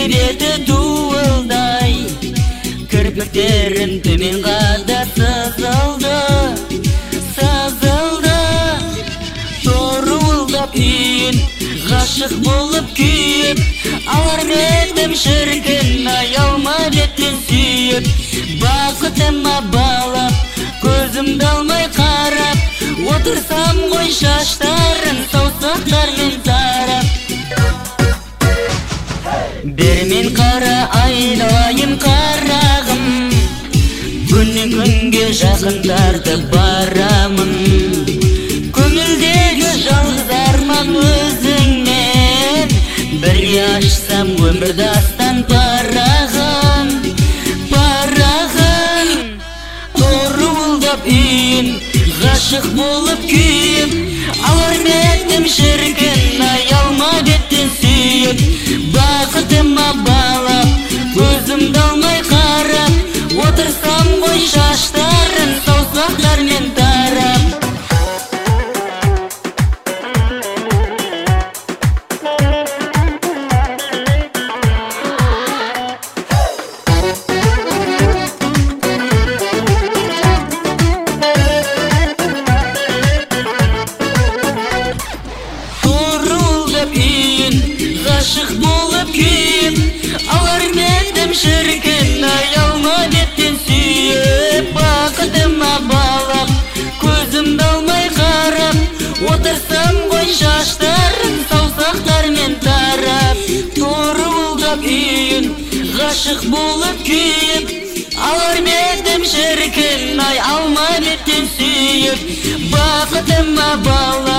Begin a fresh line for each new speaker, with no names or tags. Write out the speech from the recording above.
беті дуылдай, кірпіктерін төмен қада сызылды. Торуылдап үйін, ғашық болып күйіп, алар едім шіркін, аялма беттен сүйіп. Бақытыма балап, көзімді алмай қарап, отырсам ғой шаштарын саусақтармен тарап. Бермен қара айналайын қарағым, күннен күнге жақындарды барамын. Көңілдегі жалғыз арман өзіңмен, бірге ашсам өмір дастан парағын. Торуылдап үйін, ғашық болып күйіп, алар беттім шіркін, аялма беттен сүйіп. Бақытыма балап, көзімді алмай қарап, отырсам ғой шаштарын саусақтармен тарап. Ғашық болып күйіп, алар беттім шіркін, аялма беттен сүйіп. Бақытыма балап, көзімді алмай қарап, отырсам ғой шаштарын саусақтармен тарап. Торуылдап үйін, ғашық болып күйіп, алар беттім шіркін, аялма беттен сүйіп. Бақытыма балап,